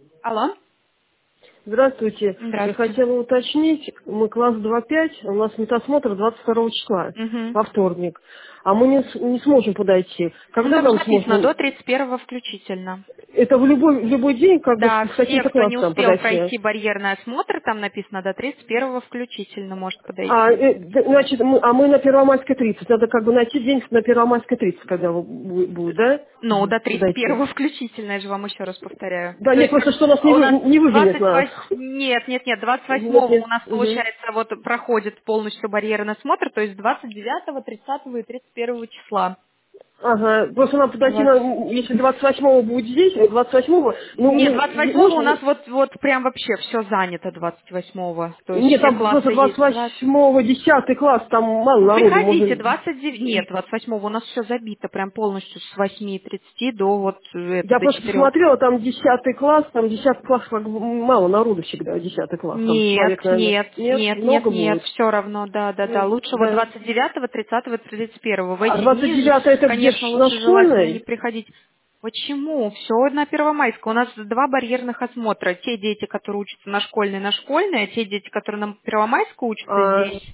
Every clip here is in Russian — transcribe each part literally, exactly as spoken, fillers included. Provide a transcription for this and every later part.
Алло. Здравствуйте. Я Здравствуйте. хотела уточнить, мы класс два пять, у нас медосмотр двадцать второго числа, Мгм. во вторник, а мы не, с- не сможем подойти. Ну, Когда там же нам написано сможем? до тридцать первого включительно. Это в любой, в любой день, как бы, с, Да, с все, каким-то кто не классом успел подойти? пройти барьерный осмотр, там написано до тридцать первого включительно может А, подойти. э, д- значит, мы, а мы на Первомайской тридцать. Надо как бы найти день на Первомайской тридцать, когда вы- бу- будет, да? Ну, Мгм. до тридцать Подойти. первого включительно, я же вам еще раз повторяю. Да То нет, есть просто что нас не, у вы- нас не выгонит двадцать нас. восьмого, нет, нет, нет, двадцать Нет, восьмого у нет. нас Мгм. получается вот проходит полностью барьерный осмотр, то есть двадцать девятого, тридцатого и тридцать первого числа. Ага, просто нам подойти, на, двадцать если двадцать восьмого будет здесь, двадцать восьмого, ну, Нет, двадцать мы, восьмого у можно, нас вот, вот прям вообще все занято двадцать восьмого. То есть нет, все там просто классы двадцать есть. двадцать восьмого десятый класс, там мало Ну, народу, приходите, можно... двадцать девять нет, двадцать восьмого у нас все забито, прям полностью с восьми тридцати до вот э, это, Я до просто четырёх. посмотрела, там десятый класс, там десятый класс, как бы мало народу всегда, десятый класс, там Нет, человек, наверное, нет, нет, нет, нет, много нет, будет? все равно, да, да, да. Нет, Лучше вот да. двадцать девятого, тридцатого, тридцать первого. В А эти двадцать дни, ж- девятое это где, конечно, ж, на лучше желательно не школьной? приходить. Почему? Все на Первомайской. У нас два барьерных осмотра. Те дети, которые учатся на школьной, на школьной, а те дети, которые на Первомайской учатся А, здесь.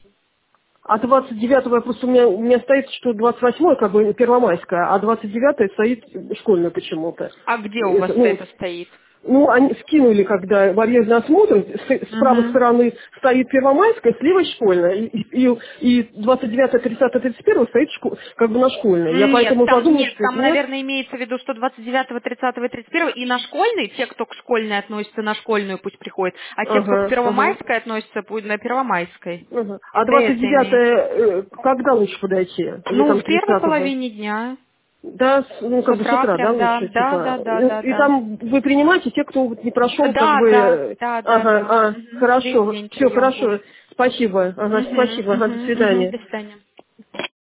а двадцать девятого я просто у меня, у меня стоит, что двадцать восьмое как бы первомайская, а двадцать девятое стоит школьная почему-то. А где у вас Это, ну, это стоит? Ну, они скинули, когда барьерный осмотр, с, с правой Угу. стороны стоит Первомайская, слева школьная, и, и, и двадцать девятое, тридцатое, тридцать первое стоит шко- как бы на школьной. Я Нет, поэтому там подумала, нет, что там, нет. наверное, имеется в виду, что двадцать девятого, тридцатого и тридцать первого и на школьный, те, кто к школьной относятся, на школьную пусть приходят, а те, кто к Ага, ага, первомайской относятся, пусть на первомайской. ага. А Это двадцать это имеется. девятое, э, когда лучше подойти? Или Ну, там в первой тридцатого? половине дня, Да, с- ну с как бы с утра утра, да, прям, да, лучше, да, да, типа. да, да, И, и да. там вы принимаете те, кто вот не прошел, как Да, бы, да, э, да, да, ага, да. а, Мгм. Весь хорошо, день все прием хорошо, будет. спасибо, ага, Угу, спасибо, ага, до угу, угу. свидания. До свидания.